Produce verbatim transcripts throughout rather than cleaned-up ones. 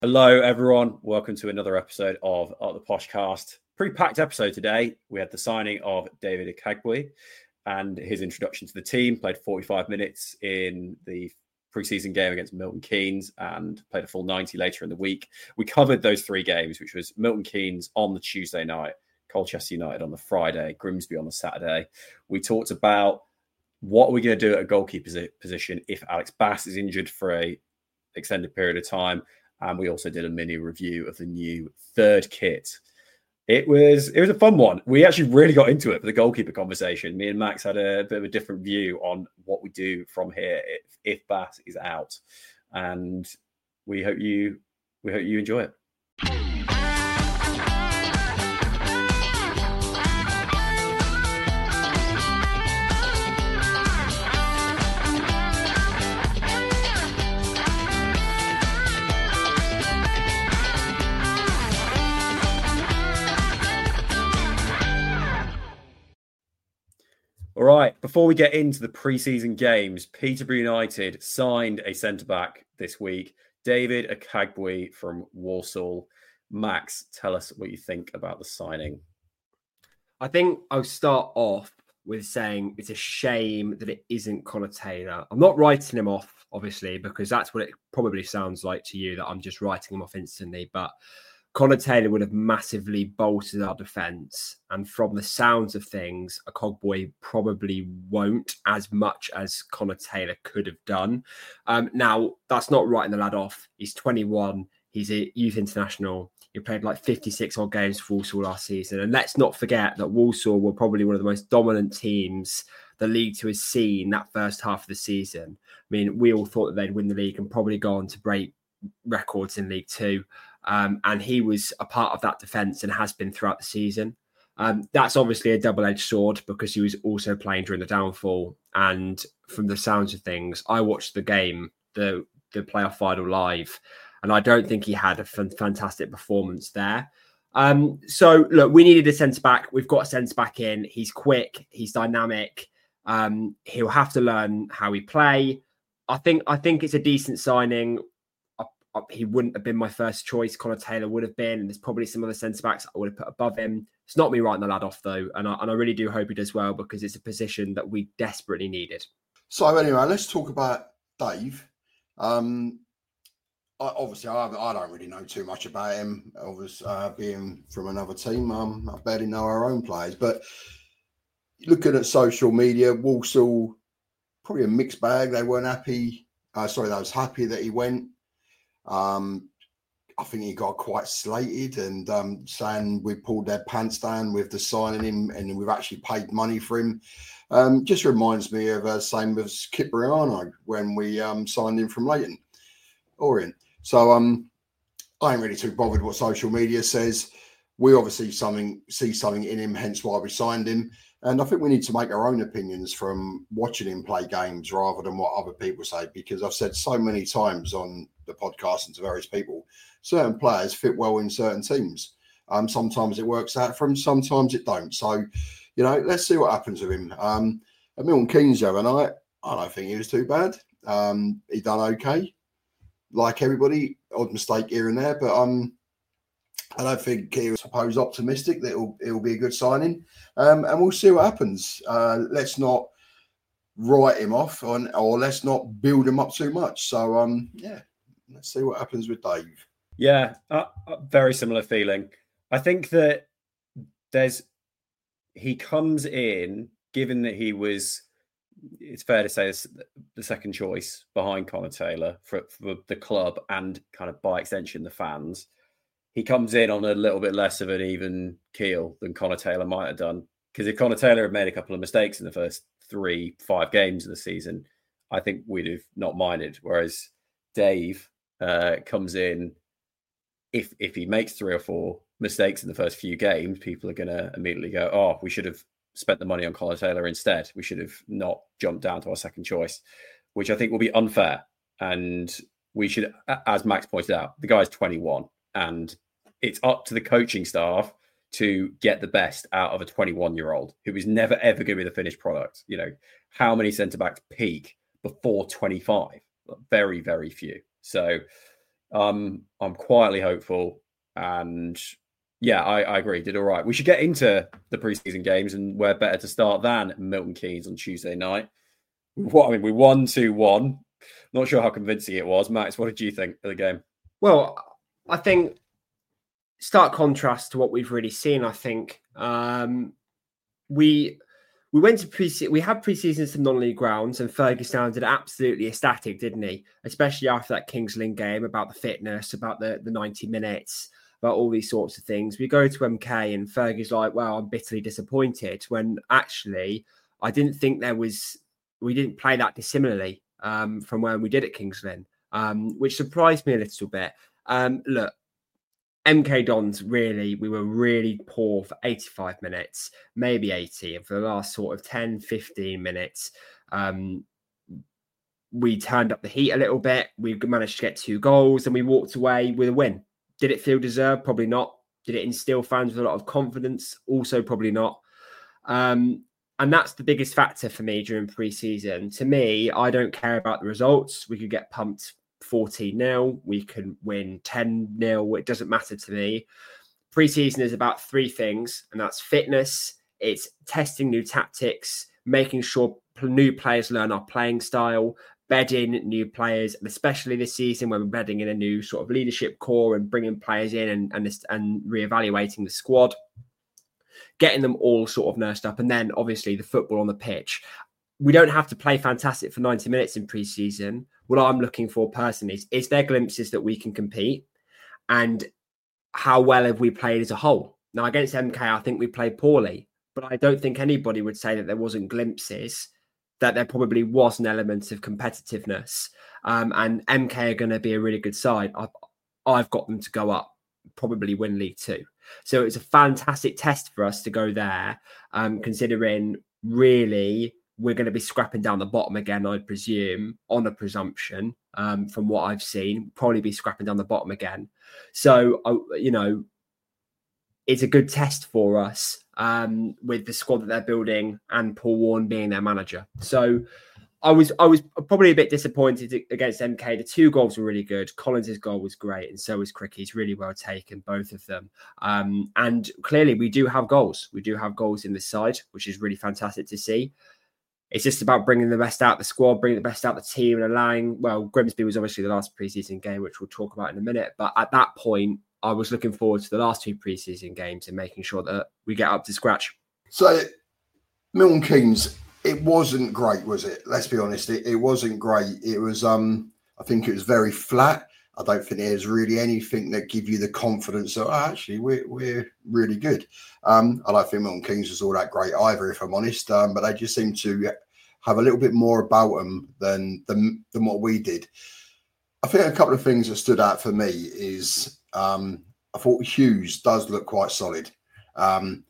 Hello, everyone. Welcome to another episode of, of the Poshcast. Pretty packed episode today. We had the signing of David Akagbue and his introduction to the team. Played forty-five minutes in the preseason game against Milton Keynes and played a full ninety later in the week. We covered those three games, which was Milton Keynes on the Tuesday night, Colchester United on the Friday, Grimsby on the Saturday. We talked about what we're going to do at a goalkeeper position if Alex Bass is injured for a extended period of time. And we also did a mini review of the new third kit. It was it was a fun one. We actually really got into it for the goalkeeper conversation. Me and Max had a bit of a different view on what we do from here if, if Bass is out. And we hope you we hope you enjoy it. All right, before we get into the preseason games, Peterborough United signed a centre-back this week, David Akagbue from Walsall. Max, tell us what you think about the signing. I think I'll start off with saying it's a shame that it isn't Connor Taylor. I'm not writing him off, obviously, because that's what it probably sounds like to you, that I'm just writing him off instantly, but Connor Taylor would have massively bolstered our defence. And from the sounds of things, Akagbue probably won't as much as Connor Taylor could have done. Um, now, that's not writing the lad off. He's twenty-one. He's a youth international. He played like fifty-six odd games for Walsall last season. And let's not forget that Walsall were probably one of the most dominant teams the League Two has seen that first half of the season. I mean, we all thought that they'd win the league and probably go on to break records in League Two. Um, and he was a part of that defence and has been throughout the season. Um, that's obviously a double-edged sword because he was also playing during the downfall. And from the sounds of things, I watched the game, the, the playoff final live, and I don't think he had a f- fantastic performance there. Um, so, look, we needed a centre-back. We've got a centre-back in. He's quick. He's dynamic. Um, he'll have to learn how we play. I think, I think it's a decent signing. He wouldn't have been my first choice. Connor Taylor would have been. And there's probably some other centre-backs I would have put above him. It's not me writing the lad off, though. And I, and I really do hope he does well because it's a position that we desperately needed. So anyway, let's talk about Dave. Um, I, obviously, I, I don't really know too much about him. Obviously, uh, being from another team, um, I barely know our own players. But looking at social media, Walsall, probably a mixed bag. They weren't happy. Uh, sorry, they was happy that he went. Um, I think he got quite slated and um, saying we pulled their pants down with the signing him and we've actually paid money for him. Um, just reminds me of the uh, same as Cipriano when we um, signed him from Leighton Orient. So um, I ain't really too bothered what social media says. We obviously something see something in him, hence why we signed him. And I think we need to make our own opinions from watching him play games rather than what other people say, because I've said so many times on the podcast and to various people, certain players fit well in certain teams. Um, sometimes it works out for him, sometimes it don't. So, you know, let's see what happens with him. Um, at Milton Keynes the other night, I don't think he was too bad. Um, he done okay. Like everybody, odd mistake here and there, but um, I don't think he was supposed optimistic that it'll, it'll be a good signing. Um, and we'll see what happens. Uh, let's not write him off on, or let's not build him up too much. So, um, yeah, let's see what happens with Dave. Yeah, uh, very similar feeling. I think that there's, he comes in, given that he was, it's fair to say, this, the second choice behind Connor Taylor for, for the club and kind of by extension, the fans. He comes in on a little bit less of an even keel than Connor Taylor might have done. Because if Connor Taylor had made a couple of mistakes in the first three, five games of the season, I think we'd have not minded. Whereas Dave uh, comes in, if if he makes three or four mistakes in the first few games, people are going to immediately go, oh, we should have spent the money on Connor Taylor instead. We should have not jumped down to our second choice, which I think will be unfair. And we should, as Max pointed out, the guy's twenty-one. And it's up to the coaching staff to get the best out of a twenty-one-year-old who is never, ever going to be the finished product. You know, how many centre-backs peak before twenty-five? Very, very few. So Um, I'm quietly hopeful, and yeah, I, I agree. Did all right. We should get into the preseason games, and where better to start than Milton Keynes on Tuesday night. What I mean, we won two one. Not sure how convincing it was. Max, what did you think of the game? Well, I think stark contrast to what we've really seen. I think um, we we went to pre we had preseason some non-league grounds, and Fergie sounded absolutely ecstatic, didn't he? Especially after that Kings Lynn game, about the fitness, about the the ninety minutes, about all these sorts of things. We go to M K and Fergie's like, "Well, I'm bitterly disappointed." When actually, I didn't think there was. We didn't play that dissimilarly um, from when we did at Kings Lynn, um, which surprised me a little bit. Um, look, M K Dons, really, we were really poor for eighty-five minutes, maybe eighty. And for the last sort of ten, fifteen minutes, um, we turned up the heat a little bit. We managed to get two goals and we walked away with a win. Did it feel deserved? Probably not. Did it instill fans with a lot of confidence? Also, probably not. Um, And that's the biggest factor for me during pre-season. To me, I don't care about the results. We could get pumped fourteen nil. We can win ten nil. It doesn't matter to me. Pre-season is about three things, and that's fitness. It's testing new tactics, making sure new players learn our playing style, bedding new players, and especially this season when we're bedding in a new sort of leadership core and bringing players in and, and, and reevaluating the squad. Getting them all sort of nursed up. And then obviously the football on the pitch. We don't have to play fantastic for ninety minutes in pre-season. What I'm looking for personally is, is there glimpses that we can compete? And how well have we played as a whole? Now, against M K, I think we played poorly, but I don't think anybody would say that there wasn't glimpses, that there probably was an element of competitiveness. Um, and M K are going to be a really good side. I've, I've got them to go up, probably win League Two. So it's a fantastic test for us to go there, um, considering really we're going to be scrapping down the bottom again, I'd presume, on a presumption um, from what I've seen, probably be scrapping down the bottom again. So, uh, you know, it's a good test for us um, with the squad that they're building and Paul Warne being their manager. So I was I was probably a bit disappointed against M K. The two goals were really good. Collins' goal was great, and so was Cricky's. Really well taken, both of them. Um, and clearly, we do have goals. We do have goals in this side, which is really fantastic to see. It's just about bringing the best out of the squad, bringing the best out of the team, and allowing. Well, Grimsby was obviously the last preseason game, which we'll talk about in a minute. But at that point, I was looking forward to the last two preseason games and making sure that we get up to scratch. So, Milton Keynes. It wasn't great, was it? Let's be honest. It, it wasn't great. It was, um, I think it was very flat. I don't think there's really anything that give you the confidence that, oh, actually, we're, we're really good. Um, I don't think Milton Keynes was all that great either, if I'm honest. Um, but they just seem to have a little bit more about them than, than, than what we did. I think a couple of things that stood out for me is um, I thought Hughes does look quite solid. Um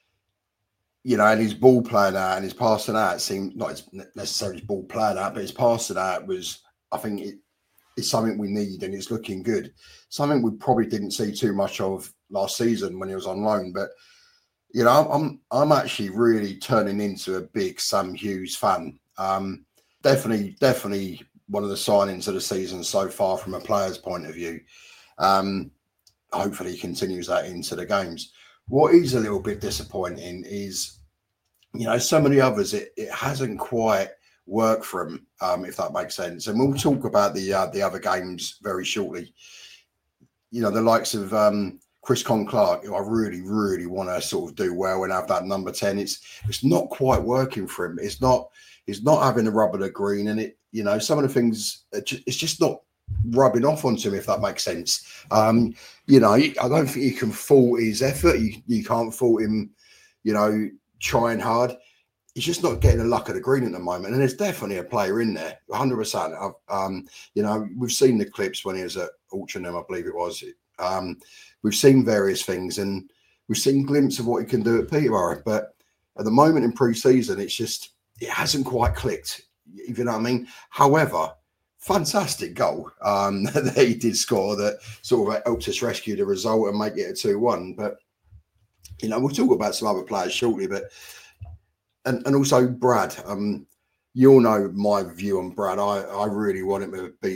You know, and his ball playing out and his passing out seemed not necessarily his ball playing out, but his passing out was, I think, it, it's something we need and it's looking good. Something we probably didn't see too much of last season when he was on loan. But you know, I'm I'm actually really turning into a big Sam Hughes fan. Um, definitely, definitely one of the signings of the season so far from a player's point of view. Um, hopefully, he continues that into the games. What is a little bit disappointing is, you know, some of the others, it, it hasn't quite worked for them, um, if that makes sense. And we'll talk about the uh, the other games very shortly. You know, the likes of um, Chris Conn-Clark, who I really, really want to sort of do well and have that number ten. It's it's not quite working for him. It's not he's not having the rub of the green, and it, you know, some of the things, it's just not rubbing off onto him, if that makes sense. Um, you know, I don't think you can fault his effort. You, you can't fault him, you know, trying hard. He's just not getting the luck of the green at the moment. And there's definitely a player in there, one hundred percent. Um, you know, we've seen the clips when he was at Altrincham, I believe it was. Um, we've seen various things and we've seen glimpses of what he can do at Peterborough. But at the moment in pre-season, it's just, it hasn't quite clicked, if you know what I mean. However, fantastic goal um, that he did score that sort of helped us rescue the result and make it a two one. But, you know, we'll talk about some other players shortly. But and, and also Brad. Um, you all know my view on Brad. I, I really want him to be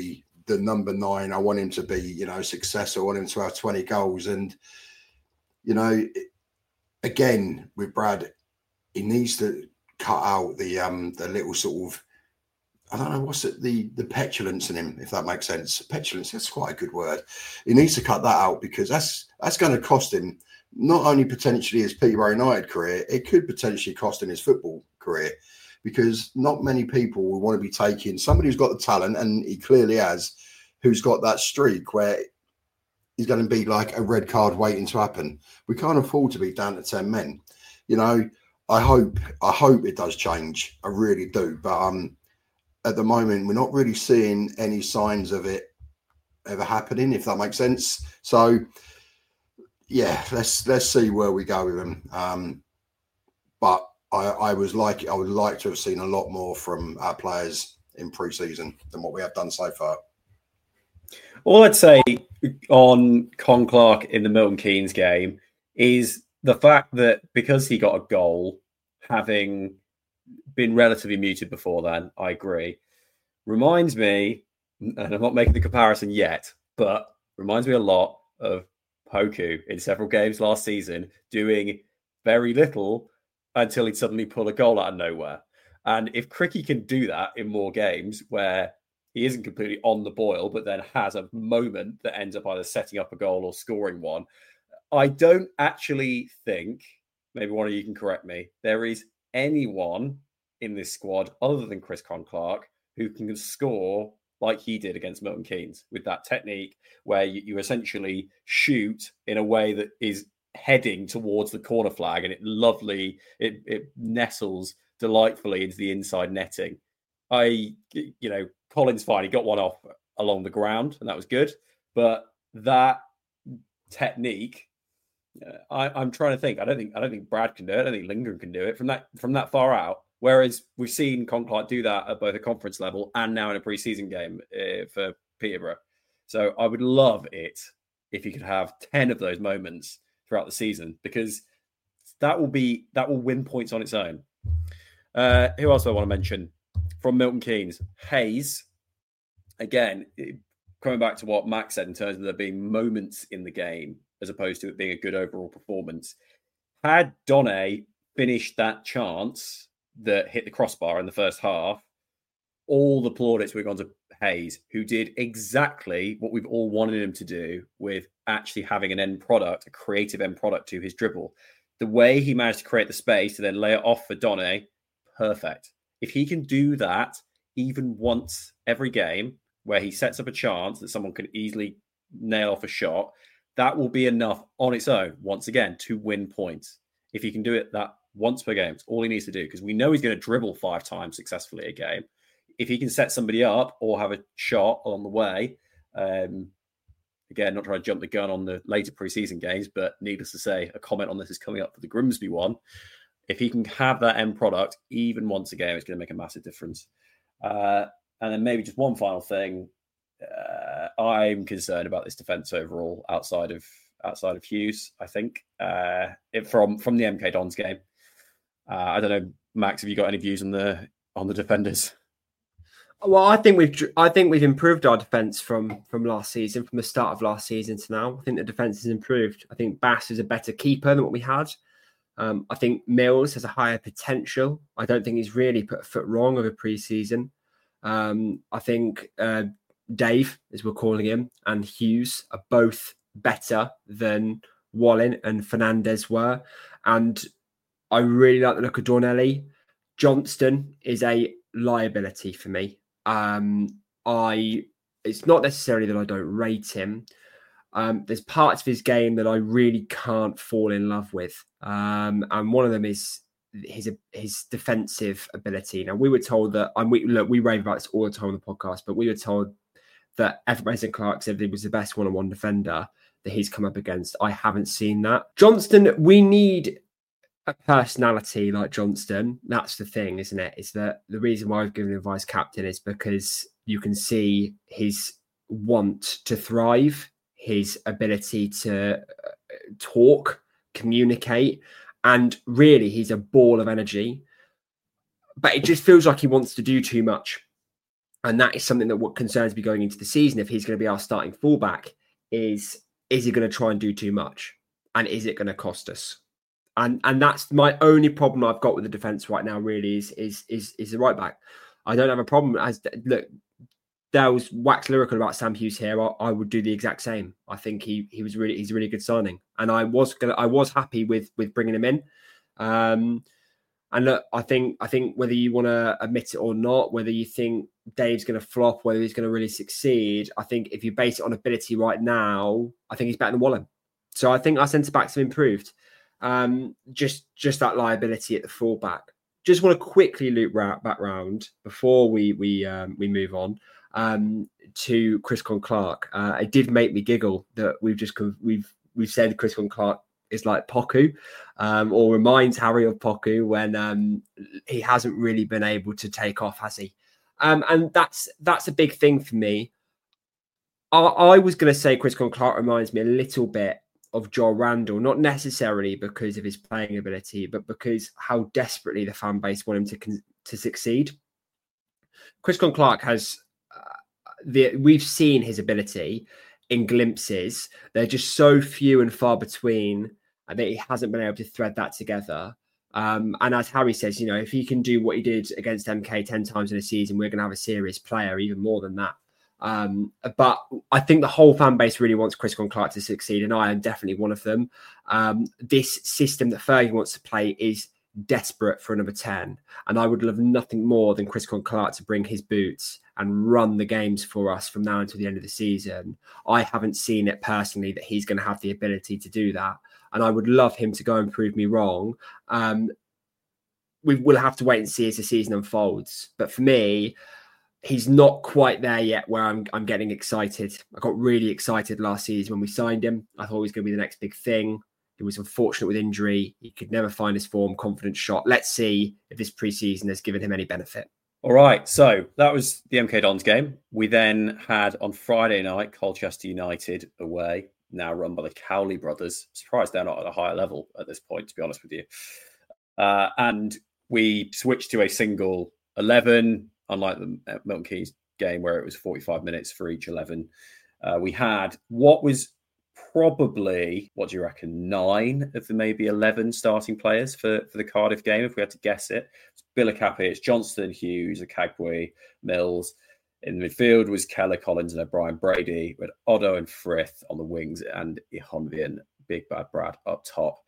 the number nine. I want him to be, you know, successful. I want him to have twenty goals. And, you know, again, with Brad, he needs to cut out the um the little sort of, I don't know, what's it, the the petulance in him, if that makes sense. Petulance, that's quite a good word. He needs to cut that out, because that's that's going to cost him not only potentially his Peterborough United career, it could potentially cost him his football career, because not many people will want to be taking somebody who's got the talent, and he clearly has, who's got that streak where he's going to be like a red card waiting to happen. We can't afford to be down to ten men. You know, I hope I hope it does change. I really do. But um, at the moment, we're not really seeing any signs of it ever happening, if that makes sense. So, yeah, let's let's see where we go with him. Um, but I, I was like I would like to have seen a lot more from our players in pre-season than what we have done so far. All I'd say on Con Clark in the Milton Keynes game is the fact that because he got a goal, having been relatively muted before then, I agree, reminds me, and I'm not making the comparison yet, but reminds me a lot of Poku in several games last season, doing very little until he'd suddenly pull a goal out of nowhere. And if Cricky can do that in more games where he isn't completely on the boil, but then has a moment that ends up either setting up a goal or scoring one, I don't actually think, maybe one of you can correct me, there is anyone in this squad other than Chris Con Clark who can score like he did against Milton Keynes, with that technique where you, you essentially shoot in a way that is heading towards the corner flag, and it lovely, it, it nestles delightfully into the inside netting. I, you know, Colin's fine. He got one off along the ground, and that was good. But that technique, uh, I, I'm trying to think. I don't think I don't think Brad can do it. I don't think Lindgren can do it from that from that far out. Whereas we've seen Con Clark do that at both a conference level and now in a pre-season game uh, for Peterborough. So I would love it if you could have ten of those moments throughout the season, because that will be that will win points on its own. Uh, who else do I want to mention from Milton Keynes? Hayes. Again, coming back to what Max said in terms of there being moments in the game as opposed to it being a good overall performance. Had Donne finished that chance that hit the crossbar in the first half, all the plaudits would have gone to Hayes, who did exactly what we've all wanted him to do with actually having an end product, a creative end product to his dribble. The way he managed to create the space to then lay it off for Donne, perfect. If he can do that even once every game, where he sets up a chance that someone can easily nail off a shot, that will be enough on its own, once again, to win points. If he can do it that once per game, it's all he needs to do, because we know he's going to dribble five times successfully a game. If he can set somebody up or have a shot on the way, um, again, not trying to jump the gun on the later preseason games, but needless to say, a comment on this is coming up for the Grimsby one. If he can have that end product even once a game, it's going to make a massive difference. Uh, and then maybe just one final thing. Uh, I'm concerned about this defence overall outside of outside of Hughes, I think, uh, it, from, from the M K Dons game. Uh, I don't know, Max, have you got any views on the on the defenders? Well, I think we've I think we've improved our defence from from last season, from the start of last season to now. I think the defence has improved. I think Bass is a better keeper than what we had. Um, I think Mills has a higher potential. I don't think he's really put a foot wrong over pre-season. Um, I think uh, Dave, as we're calling him, and Hughes are both better than Wallin and Fernandez were. And I really like the look of Dornelli. Johnston is a liability for me. Um, I it's not necessarily that I don't rate him. Um, there's parts of his game that I really can't fall in love with. Um, and one of them is his his defensive ability. Now, we were told that, and we look, we rave about this all the time on the podcast, but we were told that Evan Mason Clark said he was the best one-on-one defender that he's come up against. I haven't seen that. Johnston, we need a personality like Johnston. That's the thing, isn't it? Is that the reason why I've given him vice captain is because you can see his want to thrive, his ability to talk, communicate, and really he's a ball of energy. But it just feels like he wants to do too much. and that is something that what concerns me going into the season. If he's going to be our starting fullback, is is he going to try and do too much, and is it going to cost us? And and that's my only problem I've got with the defense right now. Really, is is is is the right back. I don't have a problem. As look, Dale's wax lyrical about Sam Hughes here. I, I would do the exact same. I think he he was really he's a really good signing, and I was gonna I was happy with with bringing him in. Um, and look, I think I think whether you want to admit it or not, whether you think Dave's going to flop, whether he's going to really succeed, I think if you base it on ability right now, I think he's better than Wallen. So I think our centre backs have improved. Um, just just that liability at the fullback. Just want to quickly loop back round before we we um, we move on um, to Chris Clark. Uh, it did make me giggle that we've just we've we've said Chris Clark is like Poku, um, or reminds Harry of Poku when um, he hasn't really been able to take off, has he? Um, and that's that's a big thing for me. I, I was going to say Chris Clark reminds me a little bit of Joel Randall, not necessarily because of his playing ability, but because how desperately the fan base want him to to succeed. Chris Clark has uh, the we've seen his ability in glimpses. They're just so few and far between that he hasn't been able to thread that together. Um, and as Harry says, you know, if he can do what he did against M K ten times in a season, we're going to have a serious player, even more than that. Um, but I think the whole fan base really wants Chris Clark to succeed, and I am definitely one of them. Um, this system that Fergie wants to play is desperate for a number ten, and I would love nothing more than Chris Clark to bring his boots and run the games for us from now until the end of the season. I haven't seen it personally that he's going to have the ability to do that, and I would love him to go and prove me wrong. Um, we will have to wait and see as the season unfolds. But for me, he's not quite there yet where I'm I'm getting excited. I got really excited last season when we signed him. I thought he was going to be the next big thing. He was unfortunate with injury. He could never find his form, confident shot. Let's see if this preseason has given him any benefit. All right, so that was the M K Dons game. We then had on Friday night Colchester United away, now run by the Cowley brothers. Surprised they're not at a higher level at this point, to be honest with you. Uh, and we switched to a single eleven, unlike the Milton Keynes game where it was forty-five minutes for each eleven. Uh, we had what was probably, what do you reckon, nine of the maybe eleven starting players for, for the Cardiff game, if we had to guess it. It's Bilakapi, it's Johnston, Hughes, Akagbue, Mills. In the midfield was Keller, Collins and O'Brien Brady, with Otto and Frith on the wings and Ihonvian, Big Bad Brad up top.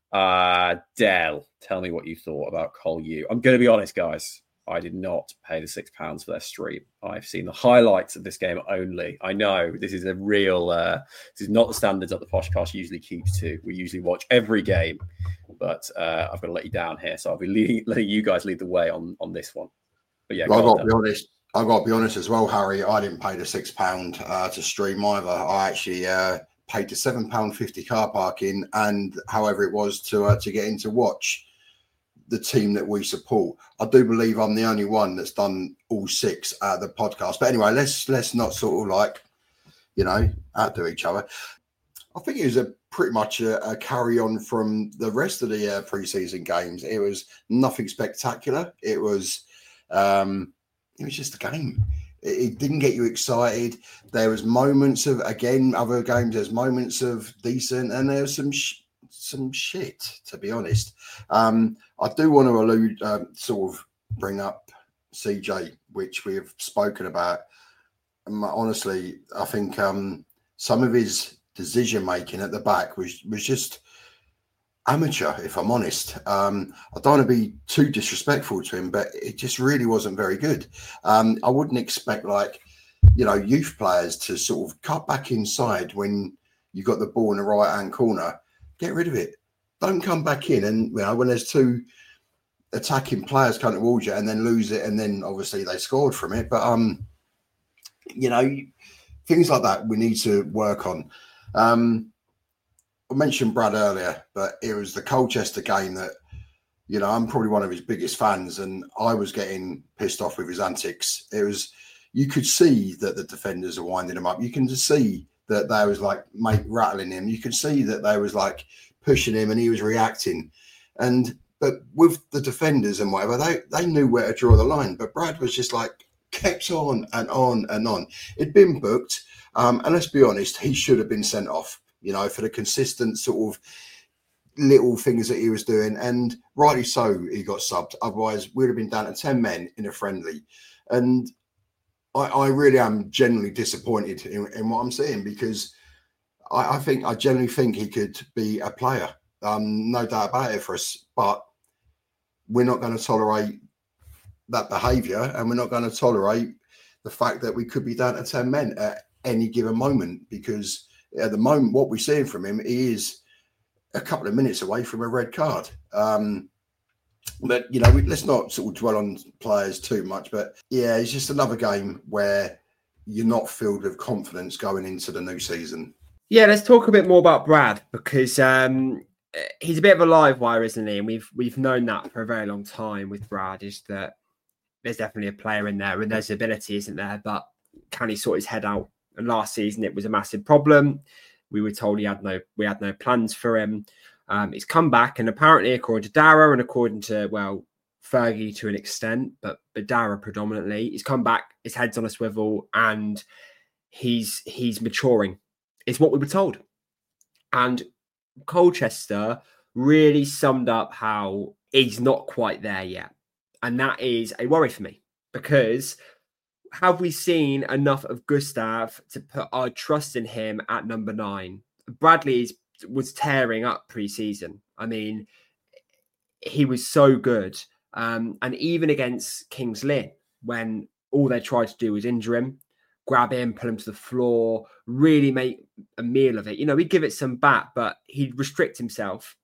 Uh, Del, tell me what you thought about Col U. I'm going to be honest, guys. I did not pay the six pounds for their stream. I've seen the highlights of this game only. I know this is a real, uh, this is not the standards that the Poshcast usually keeps to. We usually watch every game, but uh, I've got to let you down here. So I'll be leading, letting you guys lead the way on, on this one. But yeah, well, go I've got to be honest. I've got to be honest as well, Harry. I didn't pay the six pound uh, to stream either. I actually uh, paid the seven pound fifty car parking and however it was to uh, to get in to watch the team that we support. I do believe I'm the only one that's done all six at the podcast. But anyway, let's let's not sort of like, you know, outdo each other. I think it was a pretty much a, a carry on from the rest of the uh, preseason games. It was nothing spectacular. It was um, it was just a game. It, it didn't get you excited. There was moments of, again, other games, there's moments of decent, and there was some sh- some shit, to be honest. Um, I do want to allude, um, sort of bring up C J, which we have spoken about. Um, honestly, I think um, some of his decision making at the back was was just amateur, if I'm honest. Um, I don't want to be too disrespectful to him, but it just really wasn't very good. Um, I wouldn't expect, like, you know, youth players to sort of cut back inside when you got the ball in the right hand corner. Get rid of it. Don't come back in, and you know, when there's two attacking players coming towards you and then lose it, and then obviously they scored from it. But um, you know, things like that we need to work on. Um, I mentioned Brad earlier, but it was the Colchester game that, you know, I'm probably one of his biggest fans, and I was getting pissed off with his antics. It was, you could see that the defenders are winding him up. You can just see that they was like mate rattling him. You could see that they was like pushing him, and he was reacting. And but with the defenders and whatever, they they knew where to draw the line. But Brad was just like, kept on and on and on. It'd been booked. Um, and let's be honest, he should have been sent off, you know, for the consistent sort of little things that he was doing. And rightly so, he got subbed. Otherwise, we'd have been down to ten men in a friendly. And I, I really am genuinely disappointed in, in what I'm seeing, because I, I think I genuinely think he could be a player. Um, no doubt about it for us. But we're not going to tolerate that behaviour, and we're not going to tolerate the fact that we could be down to ten men at any given moment, because at the moment what we're seeing from him, he is a couple of minutes away from a red card. Um, but, you know, we, let's not sort of dwell on players too much, but yeah, it's just another game where you're not filled with confidence going into the new season. Yeah, let's talk a bit more about Brad, because um, he's a bit of a live wire, isn't he? And we've we've known that for a very long time with Brad, is that there's definitely a player in there and there's ability, isn't there? But can he sort his head out? And last season it was a massive problem. We were told he had no, we had no plans for him. Um, he's come back, and apparently, according to Dara and according to, well, Fergie to an extent, but but Dara predominantly, he's come back. His head's on a swivel, and he's he's maturing. It's what we were told. And Colchester really summed up how he's not quite there yet, and that is a worry for me, because have we seen enough of Gustav to put our trust in him at number nine? Bradley's was tearing up pre-season. I mean, he was so good. Um, and even against Kings Lynn, when all they tried to do was injure him, grab him, pull him to the floor, really make a meal of it. You know, he'd give it some bat, but he'd restrict himself.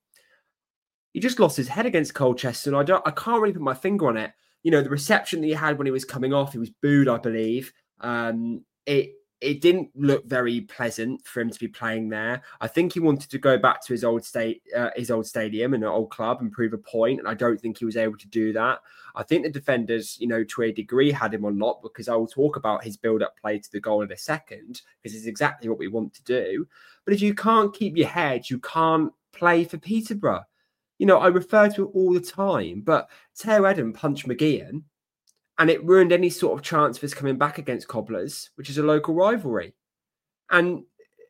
He just lost his head against Colchester, and I don't, I can't really put my finger on it. You know, the reception that he had when he was coming off, he was booed, I believe. Um, it it didn't look very pleasant for him to be playing there. I think he wanted to go back to his old state, uh, his old stadium and an old club and prove a point, and I don't think he was able to do that. I think the defenders, you know, to a degree, had him on lock, because I will talk about his build-up play to the goal in a second, because it's exactly what we want to do. But if you can't keep your head, you can't play for Peterborough. You know, I refer to it all the time, but Teo Eden punched McGeehan, and it ruined any sort of chance of us coming back against Cobblers, which is a local rivalry. And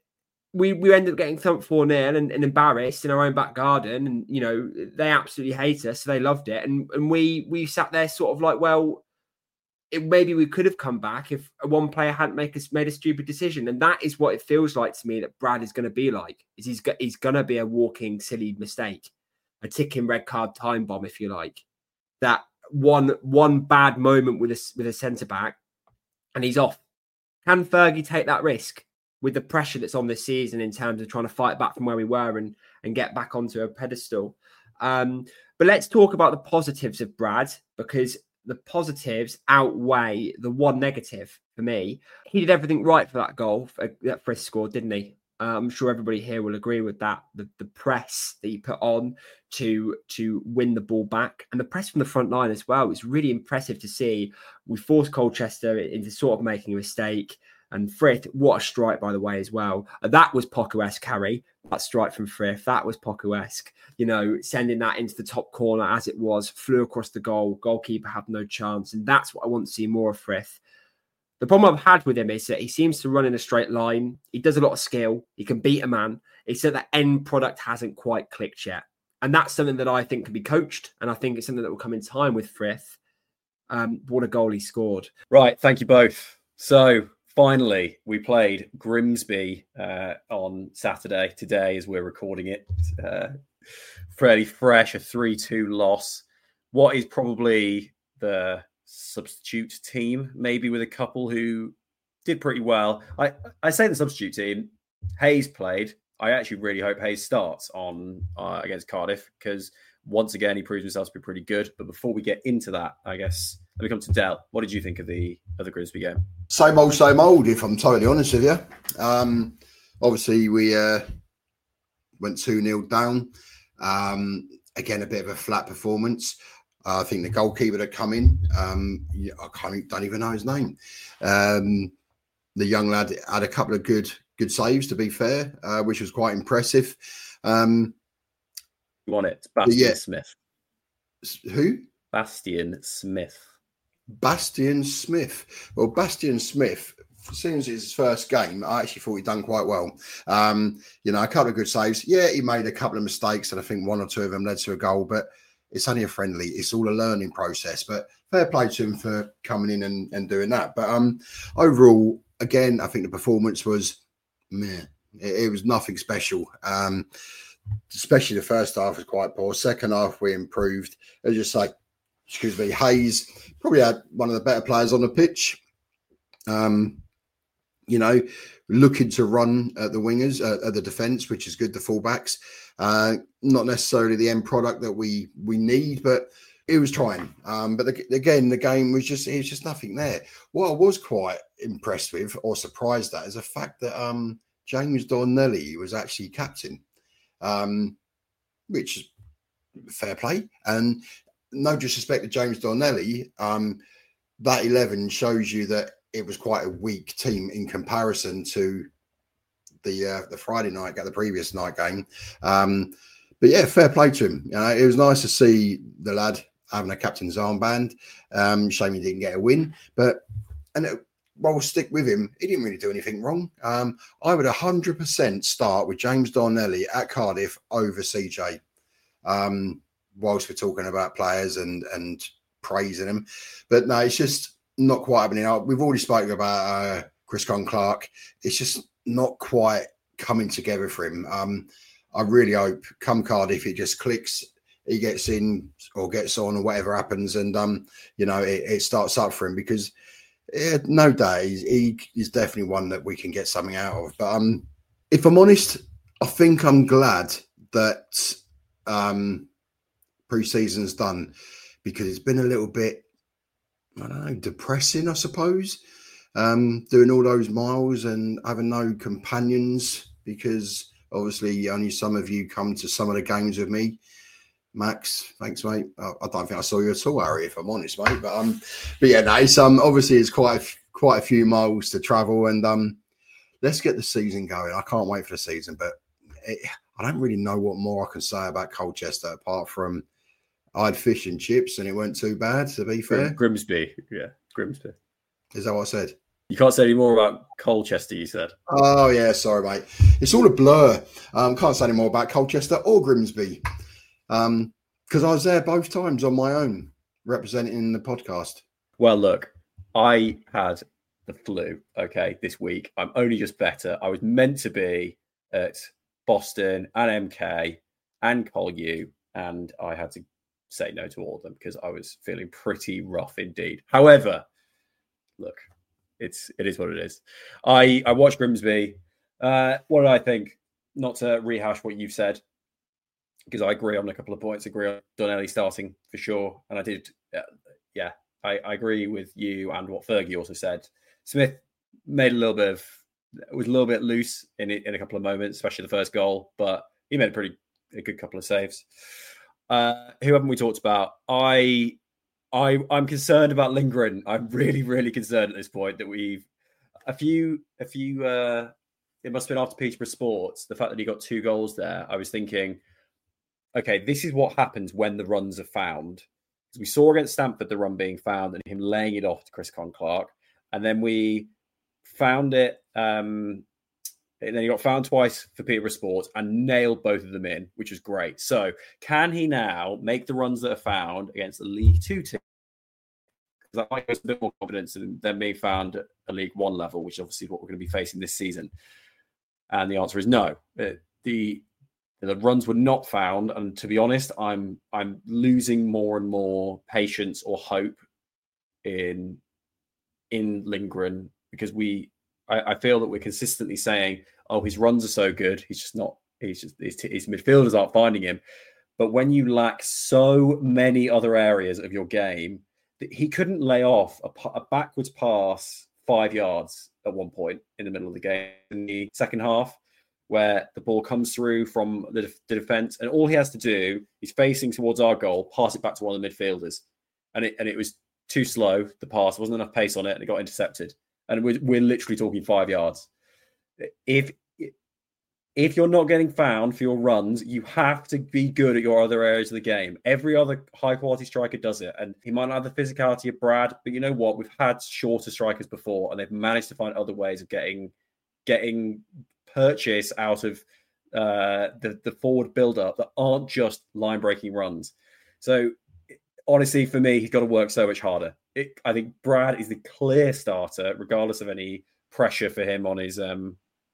we we ended up getting thumped four nil and, and embarrassed in our own back garden. And, you know, they absolutely hate us, so they loved it. And and we we sat there sort of like, well, it, maybe we could have come back if one player hadn't make us, made a stupid decision. And that is what it feels like to me that Brad is going to be like. Is he's, he's going to be a walking silly mistake. A ticking red card time bomb, if you like. That one one bad moment with a, with a centre-back, and he's off. Can Fergie take that risk with the pressure that's on this season in terms of trying to fight back from where we were and, and get back onto a pedestal? Um, but let's talk about the positives of Brad, because the positives outweigh the one negative for me. He did everything right for that goal that Frith scored, didn't he? Uh, I'm sure everybody here will agree with that. The, the press that he put on to, to win the ball back, and the press from the front line as well. It's really impressive to see. We forced Colchester into sort of making a mistake. And Frith, what a strike, by the way, as well. Uh, that was Poku-esque, Harry. That strike from Frith, that was Poku-esque. You know, sending that into the top corner as it was, flew across the goal. Goalkeeper had no chance. And that's what I want to see more of Frith. The problem I've had with him is that he seems to run in a straight line. He does a lot of skill. He can beat a man. It's that the end product hasn't quite clicked yet. And that's something that I think can be coached. And I think it's something that will come in time with Frith. Um, what a goal he scored. Right. Thank you both. So finally, we played Grimsby uh, on Saturday, today, as we're recording it. Uh, fairly fresh, a three two loss. What is probably the substitute team, maybe with a couple who did pretty well. I, I say the substitute team. Hayes played. I actually really hope Hayes starts on uh, against Cardiff, because once again he proves himself to be pretty good. But before we get into that, I guess let me come to Del. What did you think of the of the Grimsby game? Same old, same old. If I'm totally honest with you, um, obviously we uh, went two nil down. Um, again, a bit of a flat performance. Uh, I think the goalkeeper that come in, um, I can't, don't even know his name. Um, the young lad had a couple of good good saves, to be fair, uh, which was quite impressive. Um, you want it? Bastian yeah. Smith. Who? Bastian Smith. Bastian Smith. Well, Bastian Smith, as soon as his first game, I actually thought he'd done quite well. Um, you know, a couple of good saves. Yeah, he made a couple of mistakes, and I think one or two of them led to a goal, but it's only a friendly. It's all a learning process, but fair play to him for coming in and, and doing that. But um, overall, again, I think the performance was meh. It, it was nothing special. Um, especially the first half was quite poor. Second half, we improved. As you say, excuse me, Hayes probably had one of the better players on the pitch. Um, you know, looking to run at the wingers, uh, at the defence, which is good, the fullbacks. Uh, not necessarily the end product that we we need, but it was trying. Um, but the, again, the game was just, it was just nothing there. What I was quite impressed with or surprised at is the fact that um, James Dornelli was actually captain, um, which is fair play. And no disrespect to James Dornelli, um, that eleven shows you that it was quite a weak team in comparison to the uh, the Friday night, the previous night game. Um, but yeah, fair play to him. You know, it was nice to see the lad having a captain's armband. Um, shame he didn't get a win, but and it, well, we'll stick with him. He didn't really do anything wrong. Um, I would one hundred percent start with James Dornelli at Cardiff over C J. Um, whilst we're talking about players and and praising them, but no, it's just not quite happening. We've already spoken about uh, Chris Conn-Clark. It's just not quite coming together for him. Um, I really hope come Cardiff it just clicks, he gets in or gets on or whatever happens, and um, you know it, it starts up for him because yeah, no doubt he's, he is definitely one that we can get something out of. But um, if I'm honest, I think I'm glad that um, pre-season's done because it's been a little bit, I don't know, depressing, I suppose. Um, doing all those miles and having no companions because obviously only some of you come to some of the games with me. Max, thanks, mate. I, I don't think I saw you at all, Harry, if I'm honest, mate. But um, but yeah, no, it's um, obviously it's quite a, quite a few miles to travel, and um, let's get the season going. I can't wait for the season, but it, I don't really know what more I can say about Colchester apart from I had fish and chips and it weren't too bad. To be fair, Grimsby, yeah, Grimsby. Is that what I said? You can't say any more about Colchester, you said. Oh, yeah, sorry, mate. It's all a blur. Um, can't say any more about Colchester or Grimsby because um, I was there both times on my own, representing the podcast. Well, look, I had the flu, okay, this week. I'm only just better. I was meant to be at Boston and M K and Colu, and I had to say no to all of them because I was feeling pretty rough indeed. However, look, it's it is what it is. I I watched Grimsby. Uh, what did I think? Not to rehash what you've said, because I agree on a couple of points. I agree on Donnelly starting for sure, and I did. Uh, yeah, I, I agree with you and what Fergie also said. Smith made a little bit of was a little bit loose in in a couple of moments, especially the first goal, but he made a pretty a good couple of saves. Uh, who haven't we talked about? I. I, I'm concerned about Lindgren. I'm really, really concerned at this point that we've a few, a few. Uh, it must have been after Peterborough Sports. The fact that he got two goals there, I was thinking, okay, this is what happens when the runs are found. We saw against Stamford the run being found and him laying it off to Chris Conn-Clark, and then we found it. Um, and then he got found twice for Peterborough Sports and nailed both of them in, which was great. So can he now make the runs that are found against the League Two team? Because that might give us a bit more confidence in them being found at a League One level, which obviously is what we're going to be facing this season. And the answer is no. The the runs were not found, and to be honest, I'm I'm losing more and more patience or hope in in Lindgren because we. I feel that we're consistently saying, "Oh, his runs are so good. He's just not. He's just his, his midfielders aren't finding him." But when you lack so many other areas of your game, that he couldn't lay off a, a backwards pass five yards at one point in the middle of the game in the second half, where the ball comes through from the, the defense, and all he has to do is facing towards our goal, pass it back to one of the midfielders, and it and it was too slow. The pass wasn't enough pace on it, and it got intercepted. And we're, we're literally talking five yards. If if you're not getting found for your runs, you have to be good at your other areas of the game. Every other high-quality striker does it. And he might not have the physicality of Brad, but you know what? We've had shorter strikers before, and they've managed to find other ways of getting getting purchase out of uh, the, the forward build-up that aren't just line-breaking runs. So, honestly, for me, he's got to work so much harder. It, I think Brad is the clear starter, regardless of any pressure for him on his... Um,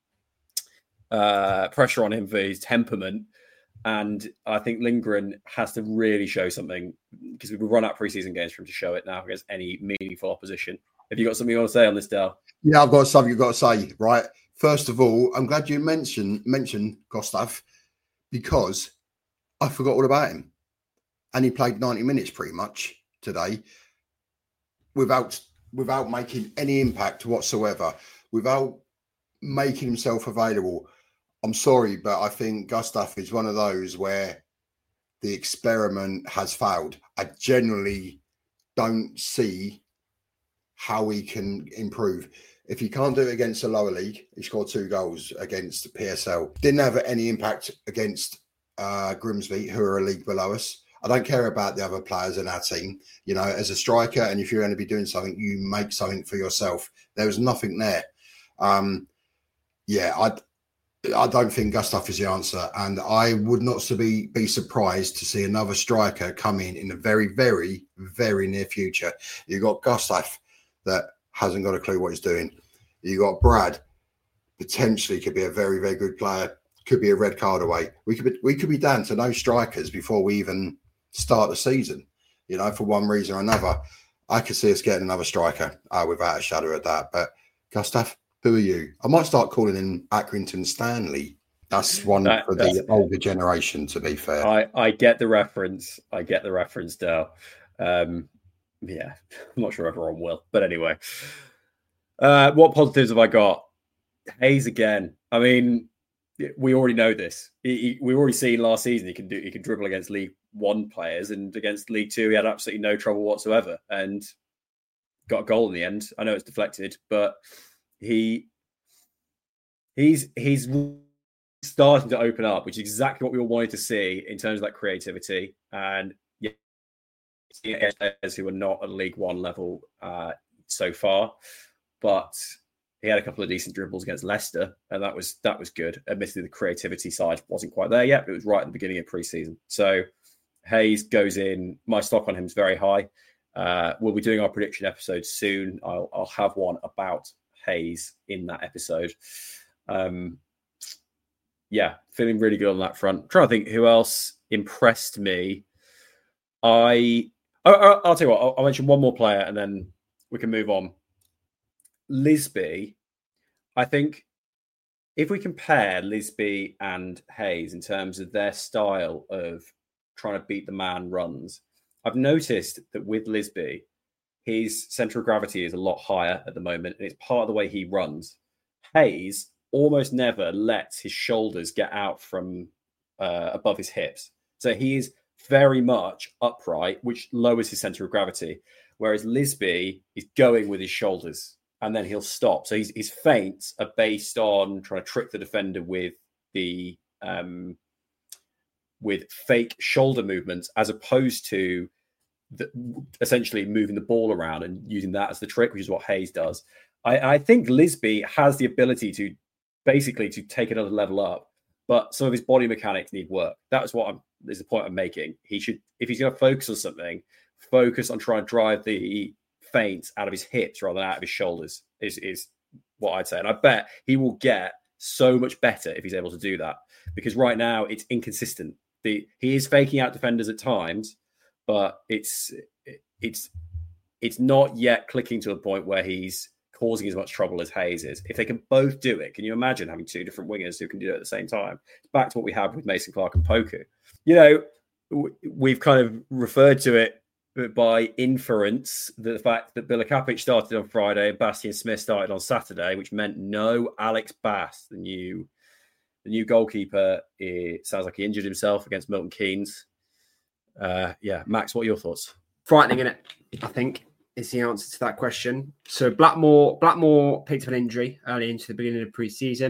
Uh, pressure on him for his temperament, and I think Lindgren has to really show something, because we've run out preseason games for him to show it now against any meaningful opposition. Have you got something you want to say on this, Dale? Yeah, I've got something you've got to say, right? First of all, I'm glad you mentioned mentioned Gustav, because I forgot all about him, and he played ninety minutes pretty much today without without making any impact whatsoever, without making himself available. I'm sorry, but I think Gustav is one of those where the experiment has failed. I generally don't see how he can improve. If he can't do it against a lower league, he scored two goals against P S L. Didn't have any impact against uh, Grimsby, who are a league below us. I don't care about the other players in our team. You know, as a striker, and if you're going to be doing something, you make something for yourself. There was nothing there. Um, yeah, I I don't think Gustav is the answer, and I would not be be surprised to see another striker come in in the very, very, very near future. You got Gustav that hasn't got a clue what he's doing. You got Brad, potentially could be a very, very good player. Could be a red card away. We could be, we could be down to no strikers before we even start the season. You know, for one reason or another, I could see us getting another striker uh, without a shadow of that. But Gustav, who are you? I might start calling him Accrington Stanley. That's one that, for the older generation, to be fair. I, I get the reference. I get the reference, Dale. Um, yeah, I'm not sure everyone will. But anyway, uh, what positives have I got? Hayes again. I mean, we already know this. He, he, we already seen last season he can do. He can dribble against League One players, and against League Two, he had absolutely no trouble whatsoever, and got a goal in the end. I know it's deflected, but he he's he's starting to open up, which is exactly what we all wanted to see in terms of that creativity. And yeah, players who are not at League One level uh, so far, but he had a couple of decent dribbles against Leicester, and that was that was good. Admittedly, the creativity side wasn't quite there yet, but it was right at the beginning of pre-season. So Hayes goes in. My stock on him is very high. Uh, we'll be doing our prediction episode soon. I'll, I'll have one about Hayes in that episode. Um, yeah, feeling really good on that front. I'm trying to think who else impressed me. I, I I'll tell you what. I'll, I'll mention one more player, and then we can move on. Lisby, I think if we compare Lisby and Hayes in terms of their style of trying to beat the man runs, I've noticed that with Lisby, his center of gravity is a lot higher at the moment, and it's part of the way he runs. Hayes almost never lets his shoulders get out from uh, above his hips. So he is very much upright, which lowers his center of gravity, whereas Lisby is going with his shoulders, and then he'll stop. So his, his feints are based on trying to trick the defender with the um, with fake shoulder movements, as opposed to the, essentially moving the ball around and using that as the trick, which is what Hayes does. I, I think Lisby has the ability to basically to take another level up, but some of his body mechanics need work. That's what I'm, is the point I'm making. He should, if he's going to focus on something, focus on trying to drive the feints out of his hips rather than out of his shoulders, is, is what I'd say. And I bet he will get so much better if he's able to do that, because right now it's inconsistent. The, he is faking out defenders at times, but it's it's it's not yet clicking to a point where he's causing as much trouble as Hayes is. If they can both do it, can you imagine having two different wingers who can do it at the same time? It's back to what we had with Mason Clark and Poku. You know, we've kind of referred to it by inference, the fact that Bilikapic started on Friday and Bastian Smith started on Saturday, which meant no Alex Bass, the new the new goalkeeper. It sounds like he injured himself against Milton Keynes. Uh, yeah, Max, what are your thoughts? Frightening, isn't it? I think is the answer to that question. So Blackmore, Blackmore picked up an injury early into the beginning of pre-season.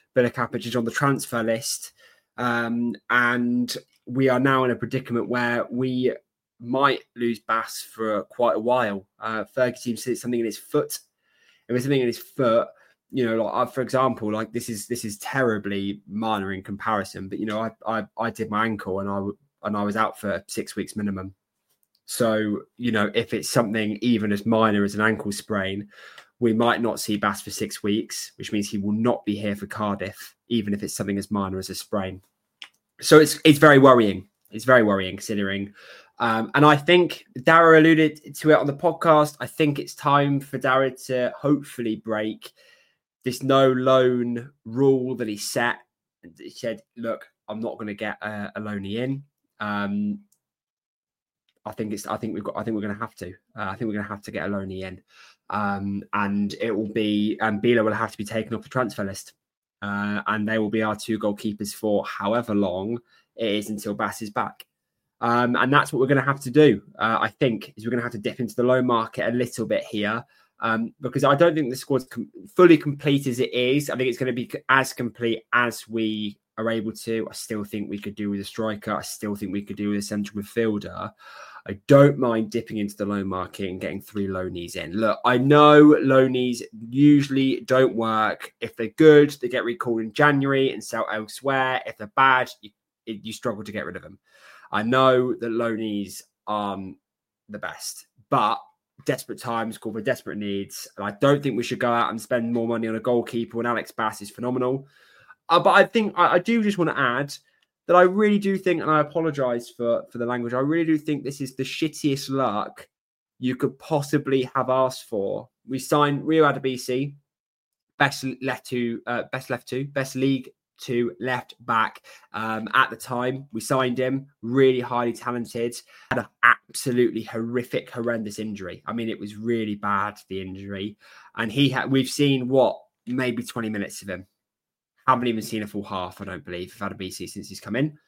Bilal Kapic is on the transfer list. Um, and we are now in a predicament where we might lose Bass for quite a while. Uh, Fergie seems to hit something in his foot. If it's something in his foot, you know, like uh, for example, like this is this is terribly minor in comparison. But you know, I I, I did my ankle and I and I was out for six weeks minimum. So you know, if it's something even as minor as an ankle sprain, we might not see Bass for six weeks, which means he will not be here for Cardiff, even if it's something as minor as a sprain. So it's it's very worrying. It's very worrying considering. Um, and I think Darragh alluded to it on the podcast. I think it's time for Darragh to hopefully break this no loan rule that he set. He said, look, I'm not going to get a, a loanee in. Um, I think it's. I think we've got. I think we're going to have to. Uh, I think we're going to have to get a loanee in, um, and it will be. And Bilo will have to be taken off the transfer list, uh, and they will be our two goalkeepers for however long it is until Bass is back. Um, and that's what we're going to have to do. Uh, I think is we're going to have to dip into the loan market a little bit here, um, because I don't think the squad's com- fully complete as it is. I think it's going to be as complete as we are able to. I still think we could do with a striker. I still think we could do with a central midfielder. I don't mind dipping into the loan market and getting three loanees in. Look, I know loanees usually don't work. If they're good, they get recalled in January and sell elsewhere. If they're bad, you, you struggle to get rid of them. I know that loanees aren't the best, but desperate times call for desperate needs. And I don't think we should go out and spend more money on a goalkeeper when Alex Bass is phenomenal. Uh, but I think I, I do just want to add that I really do think, and I apologise for, for the language, I really do think this is the shittiest luck you could possibly have asked for. We signed Rio Adebisi, best left to, uh, best left to, best league to left back um, at the time. We signed him, really highly talented, had an absolutely horrific, horrendous injury. I mean, it was really bad, the injury. And he had, we've seen what, maybe twenty minutes of him. Haven't even seen a full half, I don't believe, of Adebisi since he's come in.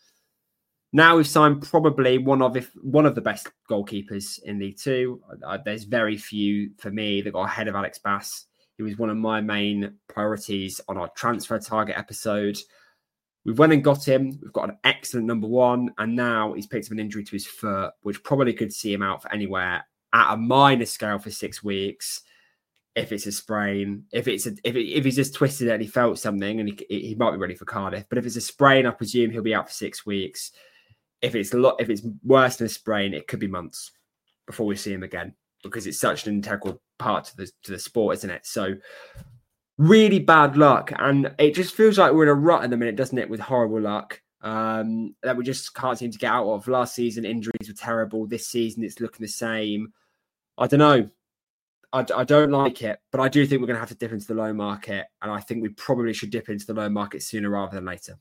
Now we've signed probably one of if one of the best goalkeepers in League Two. Uh, there's very few for me that got ahead of Alex Bass. He was one of my main priorities on our transfer target episode. We've went and got him. We've got an excellent number one, and now he's picked up an injury to his foot, which probably could see him out for anywhere at a minor scale for six weeks. If it's a sprain, if it's a, if it, if he's just twisted it and he felt something, and he he might be ready for Cardiff. But if it's a sprain, I presume he'll be out for six weeks. If it's a lot, if it's worse than a sprain, it could be months before we see him again, because it's such an integral part to the to the sport, isn't it? So really bad luck, and it just feels like we're in a rut at the minute, doesn't it? With horrible luck um, that we just can't seem to get out of. Last season, injuries were terrible. This season, it's looking the same. I don't know. I, I don't like it, but I do think we're going to have to dip into the loan market, and I think we probably should dip into the loan market sooner rather than later.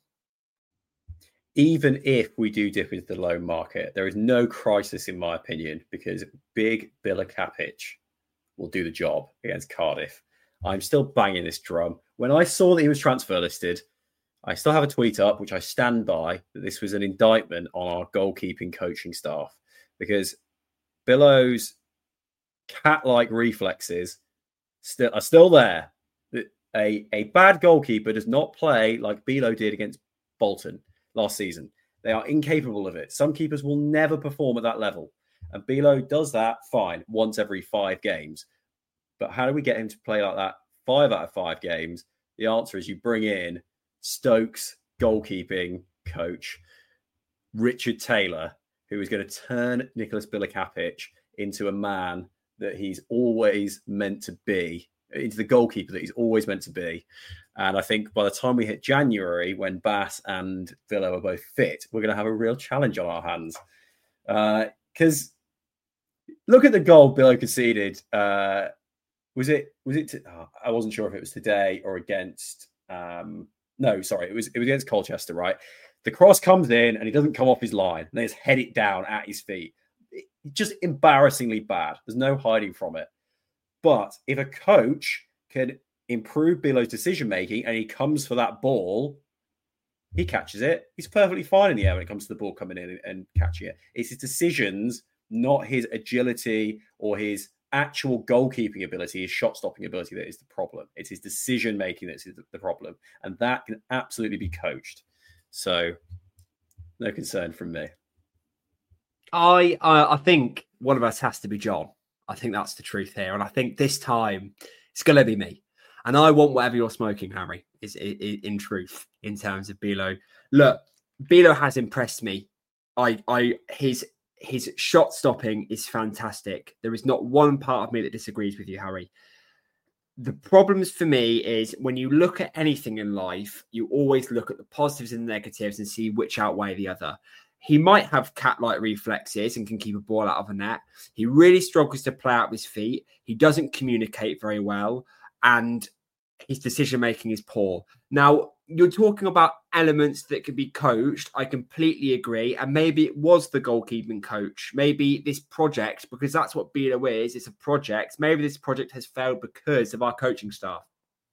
Even if we do dip into the loan market, there is no crisis, in my opinion, because big Bilal Kapic will do the job against Cardiff. I'm still banging this drum. When I saw that he was transfer listed, I still have a tweet up, which I stand by, that this was an indictment on our goalkeeping coaching staff, because Bilal's cat-like reflexes still are still there. A, a bad goalkeeper does not play like Bilo did against Bolton last season. They are incapable of it. Some keepers will never perform at that level. And Bilo does that fine once every five games. But how do we get him to play like that five out of five games? The answer is you bring in Stokes goalkeeping coach, Richard Taylor, who is going to turn Nicholas Bilal Kapic into a man that he's always meant to be, into the goalkeeper that he's always meant to be. And I think by the time we hit January, when Bass and Villa are both fit, we're going to have a real challenge on our hands. Because uh, look at the goal Bilo conceded. Uh, was it? Was it? To, oh, I wasn't sure if it was today or against. Um, no, sorry, it was. It was against Colchester, right? The cross comes in and he doesn't come off his line. And they just head it down at his feet. It, just embarrassingly bad. There's no hiding from it. But if a coach can improve Bilo's decision-making and he comes for that ball, he catches it. He's perfectly fine in the air when it comes to the ball coming in and, and catching it. It's his decisions, not his agility or his actual goalkeeping ability, his shot stopping ability that is the problem. It's his decision making that is the problem, and that can absolutely be coached. So, no concern from me. I I, I think one of us has to be John. I think that's the truth here, and I think this time it's going to be me. And I want whatever you're smoking, Harry, is, is, is in truth in terms of Bilo. Look, Bilo has impressed me. I I his his shot stopping is fantastic. There is not one part of me that disagrees with you, Harry. The problems for me is when you look at anything in life, you always look at the positives and the negatives and see which outweigh the other. He might have cat-like reflexes and can keep a ball out of a net. He really struggles to play out with his feet. He doesn't communicate very well, and his decision-making is poor. Now, you're talking about elements that could be coached. I completely agree. And maybe it was the goalkeeping coach. Maybe this project, because that's what Bilo is, it's a project. Maybe this project has failed because of our coaching staff.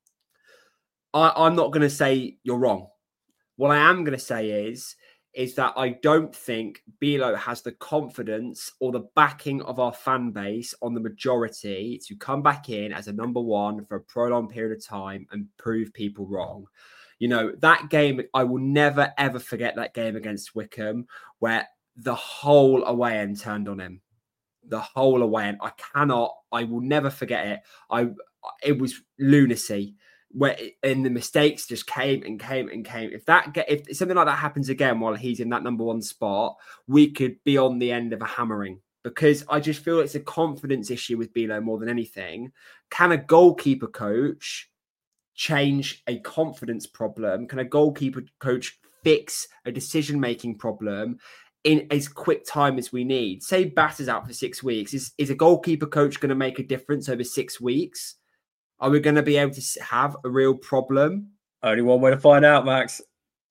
I, I'm not going to say you're wrong. What I am going to say is, is that I don't think Bilo has the confidence or the backing of our fan base on the majority to come back in as a number one for a prolonged period of time and prove people wrong. You know, that game, I will never, ever forget that game against Wickham where the whole away end turned on him. The whole away end. I cannot, I will never forget it. I, it was lunacy. Where and the mistakes just came and came and came. If that get, if something like that happens again while he's in that number one spot, we could be on the end of a hammering. Because I just feel it's a confidence issue with Bilo more than anything. Can a goalkeeper coach change a confidence problem? Can a goalkeeper coach fix a decision-making problem in as quick time as we need? Say Bass is out for six weeks. Is is a goalkeeper coach going to make a difference over six weeks? Are we going to be able to have a real problem? Only one way to find out, Max.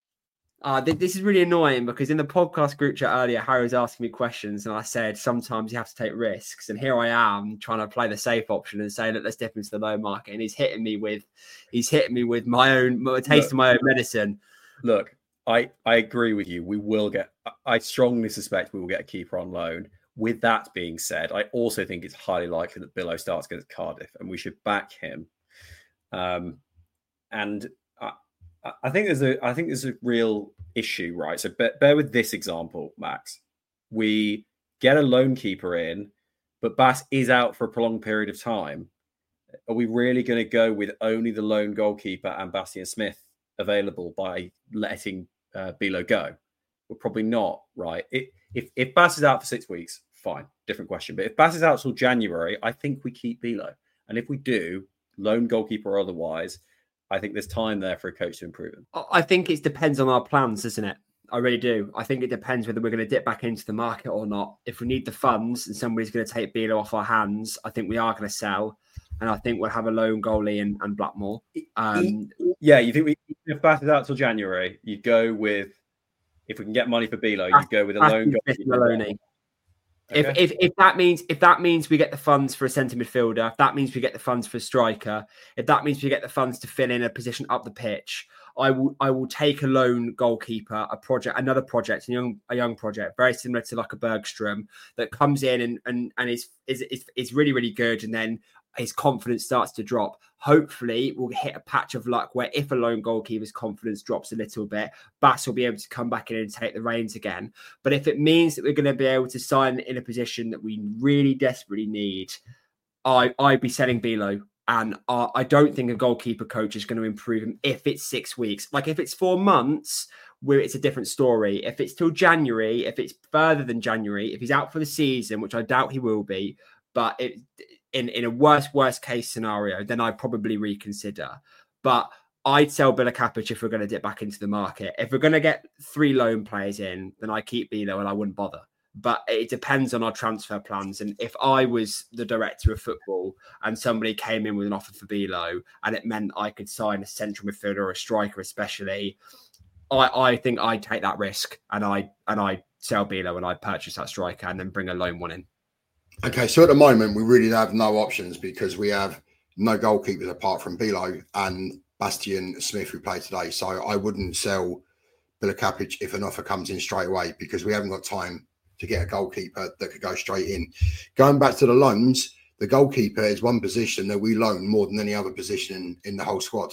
Uh, th- this is really annoying because in the podcast group chat earlier, Harry was asking me questions and I said, sometimes you have to take risks. And here I am trying to play the safe option and say, that let's dip into the low market. And he's hitting me with, he's hitting me with my own, a taste look, of my own medicine. Look, I, I agree with you. We will get, I strongly suspect we will get a keeper on loan. With that being said, I also think it's highly likely that Bilo starts against Cardiff and we should back him. Um, and I, I think there's a I think there's a real issue, right? So bear, bear with this example, Max. We get a loan keeper in, but Bass is out for a prolonged period of time. Are we really going to go with only the lone goalkeeper and Bastian Smith available by letting uh, Bilo go? We're probably not, right? It, if if Bass is out for six weeks, fine, different question. But if Bass is out till January, I think we keep Bilo. And if we do, lone goalkeeper or otherwise, I think there's time there for a coach to improve him. I think it depends on our plans, doesn't it? I really do. I think it depends whether we're going to dip back into the market or not. If we need the funds and somebody's going to take Bilo off our hands, I think we are going to sell. And I think we'll have a lone goalie and, and Blackmore. Um, yeah, you think we, if Bass is out till January, you'd go with, if we can get money for Bilo, you'd go with a lone goalie. Okay. If, if if that means if that means we get the funds for a centre midfielder, if that means we get the funds for a striker, if that means we get the funds to fill in a position up the pitch, I will I will take a lone goalkeeper, a project, another project, a young a young project, very similar to like a Bergstrom that comes in and and and is is is, is really really good, and then his confidence starts to drop. Hopefully, we'll hit a patch of luck where if a lone goalkeeper's confidence drops a little bit, Bass will be able to come back in and take the reins again. But if it means that we're going to be able to sign in a position that we really desperately need, I, I'd be selling Bilo. And uh, I don't think a goalkeeper coach is going to improve him if it's six weeks. Like if it's four months, where it's a different story. If it's till January, if it's further than January, if he's out for the season, which I doubt he will be, but it... In, in a worst, worst case scenario, then I'd probably reconsider. But I'd sell Bilo if we're going to dip back into the market. If we're going to get three loan players in, then I keep Bilo and I wouldn't bother. But it depends on our transfer plans. And if I was the director of football and somebody came in with an offer for Bilo and it meant I could sign a central midfielder or a striker especially, I, I think I'd take that risk and I and I'd sell Bilo and I'd purchase that striker and then bring a loan one in. Okay, so at the moment, we really have no options because we have no goalkeepers apart from Bilo and Bastian Smith, who played today. So I wouldn't sell Bilo Kapic if an offer comes in straight away because we haven't got time to get a goalkeeper that could go straight in. Going back to the loans, the goalkeeper is one position that we loan more than any other position in, in the whole squad.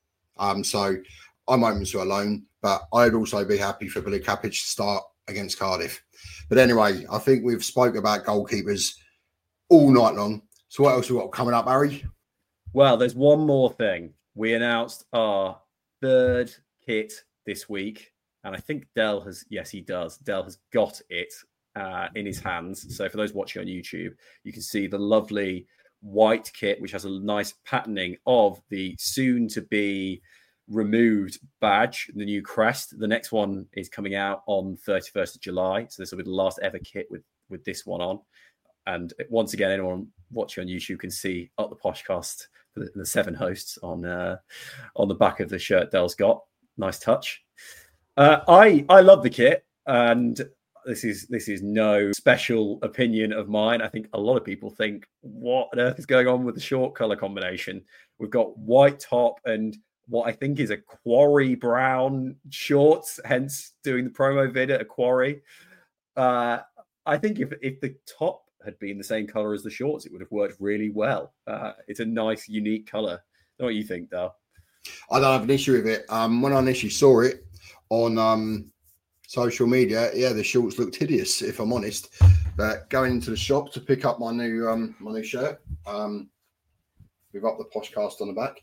Um, so I'm open to a loan, but I'd also be happy for Billy Cappage to start against Cardiff. But anyway, I think we've spoke about goalkeepers all night long. So what else have we got coming up, Harry? Well, there's one more thing. We announced our third kit this week, and I think Dell has, yes, he does. Dell has got it uh, in his hands. So for those watching on YouTube, you can see the lovely white kit, which has a nice patterning of the soon-to-be removed badge, the new crest. The next one is coming out on thirty-first of July. So this will be the last ever kit with, with this one on. And once again, anyone watching on YouTube can see up the Poshcast, the, the seven hosts on uh, on the back of the shirt Dell's got. Nice touch. Uh, I I love the kit, and this is this is no special opinion of mine. I think a lot of people think, what on earth is going on with the short color combination? We've got white top and what I think is a quarry brown shorts, hence doing the promo vid at a quarry. Uh, I think if if the top had been the same color as the shorts, it would have worked really well. Uh, it's a nice, unique color. Know what you think, Dale? I don't have an issue with it. Um, when I initially saw it on um, social media, yeah, the shorts looked hideous, if I'm honest. But going into the shop to pick up my new um, my new shirt, um, we've got the Poshcast on the back.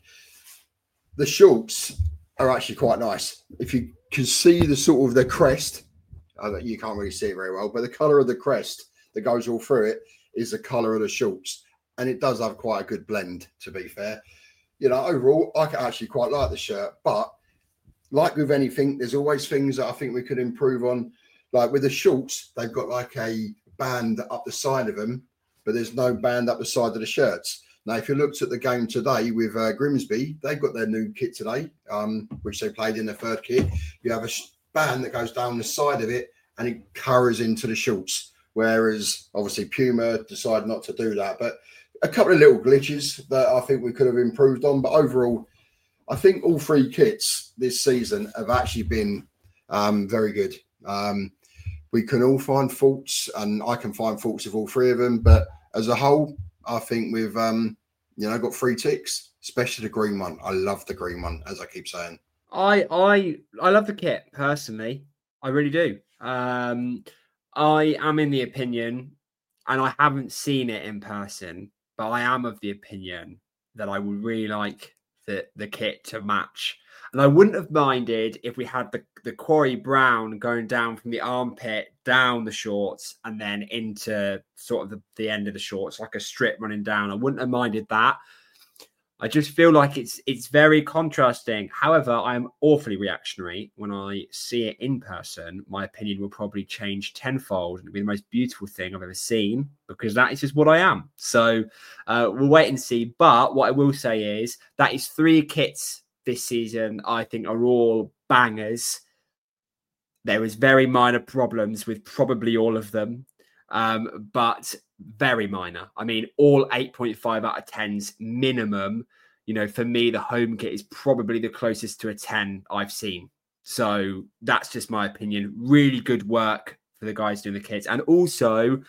The shorts are actually quite nice. If you can see the sort of the crest, uh, you can't really see it very well, but the color of the crest that goes all through it is the color of the shorts, and it does have quite a good blend, to be fair. You know, overall, I actually quite like the shirt, but like with anything, there's always things that I think we could improve on. Like with the shorts, they've got like a band up the side of them, but there's no band up the side of the shirts. Now, if you looked at the game today with uh, Grimsby, they've got their new kit today, um, which they played in the third kit. You have a band that goes down the side of it, and it curves into the shorts. Whereas, obviously, Puma decided not to do that. But a couple of little glitches that I think we could have improved on. But overall, I think all three kits this season have actually been um, very good. Um, we can all find faults, and I can find faults with all three of them. But as a whole, I think we've, um, you know, got three ticks, especially the green one. I love the green one, as I keep saying. I I I love the kit personally. I really do. Um, I am in the opinion, and I haven't seen it in person, but I am of the opinion that I would really like the, the kit to match. And I wouldn't have minded if we had the, the quarry brown going down from the armpit, down the shorts, and then into sort of the, the end of the shorts, like a strip running down. I wouldn't have minded that. I just feel like it's it's very contrasting. However, I am awfully reactionary. When I see it in person, my opinion will probably change tenfold. It'll be the most beautiful thing I've ever seen, because that is just what I am. So uh, we'll wait and see. But what I will say is that is three kits this season I think are all bangers. There was very minor problems with probably all of them. Um, but very minor. I mean, all eight point five out of tens minimum. You know, for me, the home kit is probably the closest to a ten I've seen. So that's just my opinion. Really good work for the guys doing the kits. And also,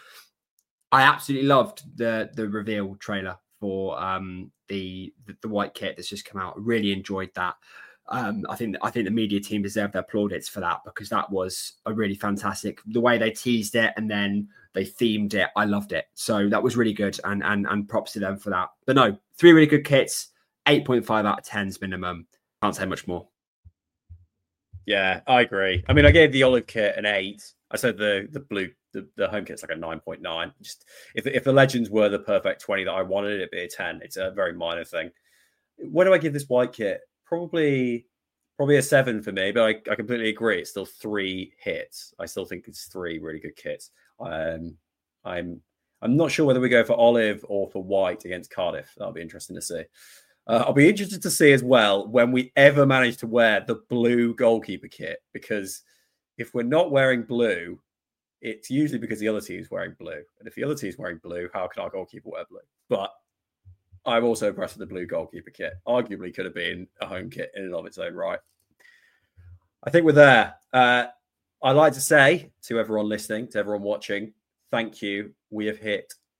I absolutely loved the the reveal trailer for um, the, the the white kit that's just come out. Really enjoyed that. Um, I think I think the media team deserved their plaudits for that, because that was a really fantastic, the way they teased it and then they themed it. I loved it. So that was really good, and and and props to them for that. But no, three really good kits, eight point five out of tens minimum. Can't say much more. Yeah, I agree. I mean, I gave the olive kit an eight. I said the the blue the, the home kit's like a nine point nine. Just if if the legends were the perfect twenty that I wanted, it'd be a ten. It's a very minor thing. Where do I give this white kit? Probably, probably a seven for me, but I, I completely agree. It's still three hits. I still think it's three really good kits. Um, I'm, I'm not sure whether we go for olive or for white against Cardiff. That'll be interesting to see. Uh, I'll be interested to see as well when we ever manage to wear the blue goalkeeper kit, because if we're not wearing blue, it's usually because the other team is wearing blue. And if the other team is wearing blue, how can our goalkeeper wear blue? But I'm also impressed with the blue goalkeeper kit. Arguably could have been a home kit in and of its own right. I think we're there. Uh, I'd like to say to everyone listening, to everyone watching, thank you. We have hit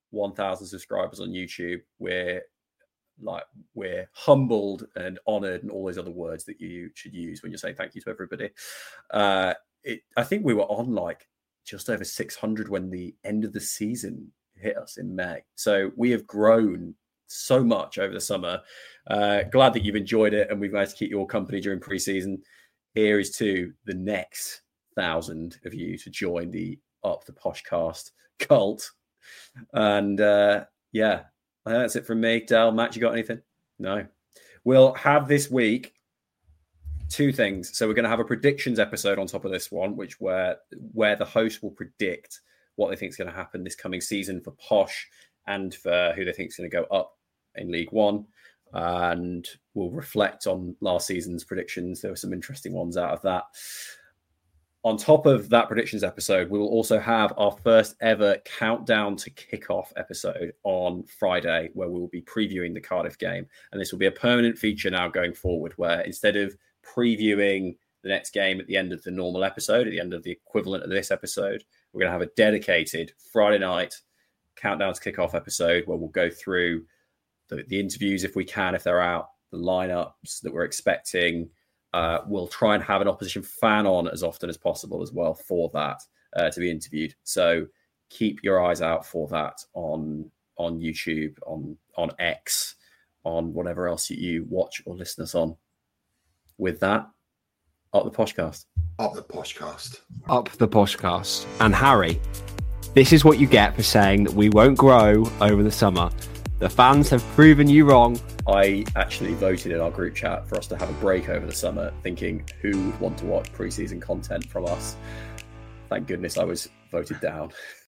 one thousand subscribers on YouTube. We're like we're humbled and honored and all those other words that you should use when you're saying thank you to everybody. Uh, it, I think we were on like just over six hundred when the end of the season hit us in May. So we have grown so much over the summer. Uh, glad that you've enjoyed it and we've managed to keep you all company during pre-season. Here is to the next thousand of you to join the Up the Poshcast cult. And uh, yeah, that's it from me. Del, Matt, you got anything? No. We'll have this week two things. So we're going to have a predictions episode on top of this one, which where where the host will predict what they think is going to happen this coming season for Posh and for who they think is going to go up in League One. And we'll reflect on last season's predictions. There were some interesting ones out of that. On top of that predictions episode, we will also have our first ever countdown to kickoff episode on Friday, where we will be previewing the Cardiff game. And this will be a permanent feature now going forward, where instead of previewing the next game at the end of the normal episode, at the end of the equivalent of this episode, we're going to have a dedicated Friday night countdown to kickoff episode where we'll go through the, the interviews if we can, if they're out, the lineups that we're expecting. Uh, we'll try and have an opposition fan on as often as possible as well for that uh, to be interviewed. So keep your eyes out for that on on YouTube, on on X, on whatever else you, you watch or listen us on. With that, up the Poshcast. Up the Poshcast. Up the Poshcast. And Harry, this is what you get for saying that we won't grow over the summer. The fans have proven you wrong. I actually voted in our group chat for us to have a break over the summer, thinking who would want to watch pre-season content from us. Thank goodness I was voted down.